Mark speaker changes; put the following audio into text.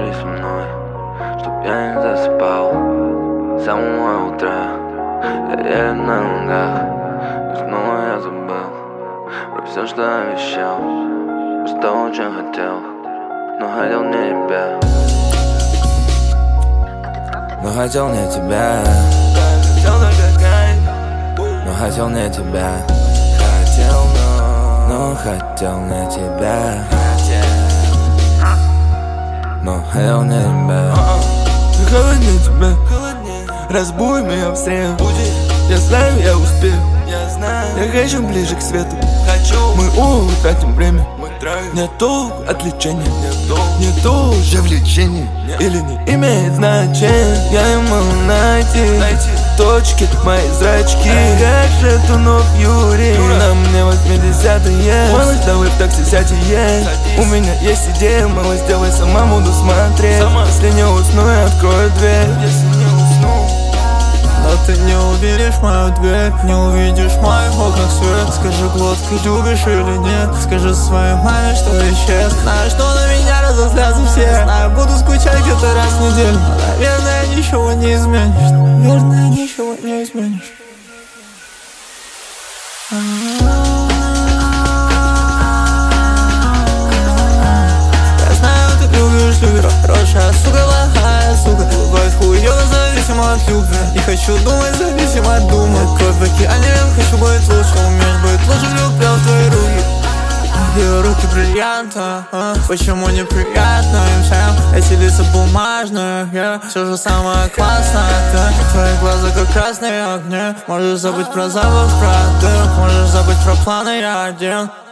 Speaker 1: со мной, чтоб я не засыпал с самого утра. Я еле на ногах, и снова я забыл про все, что обещал, что очень хотел, но хотел не тебя. Но хотел не тебя. Хотел только кайф, но хотел не тебя. Хотел, но хотел не тебя. Но хотел не тебя.
Speaker 2: Холоднее тебя, разбудь меня в среду. Я знаю, я успею. Я хочу ближе к свету. Мы утратим время. Нету отвлечения, нету уже влечения. Или не имеет значения. Я не могу найти точки, мои зрачки. Как же тонув Юрий. На мне 80-е. Малыш, давай в такси сядь и едь. У меня есть идея, малыш, сделай сама, буду смотреть. Если не усну, я открою дверь.
Speaker 3: Но ты не увидишь мою дверь, не увидишь в моих окнах свет. Скажи, глотка, любишь или нет? Скажи своей маме, что исчез. Знаю, что на меня разозлятся все. Знаю, буду скучать где-то раз в неделю. Но, наверное, ничего не изменишь. Наверное, ничего не изменишь. Я знаю, ты любишь, хорошая сука, плохая сука. Бывает хуёво, зависимо от любви. Не хочу думать, зависимо от дума. Кровь в океане, хочу быть лучше. Умеешь быть лучше, влюблен в твои руки. Ее руки бриллианта, почему неприятно им всем? Эти лица бумажные, все же самое классное. Твои глаза как красные огни. Можешь забыть про запах, про дым. Можешь забыть про планы, я один.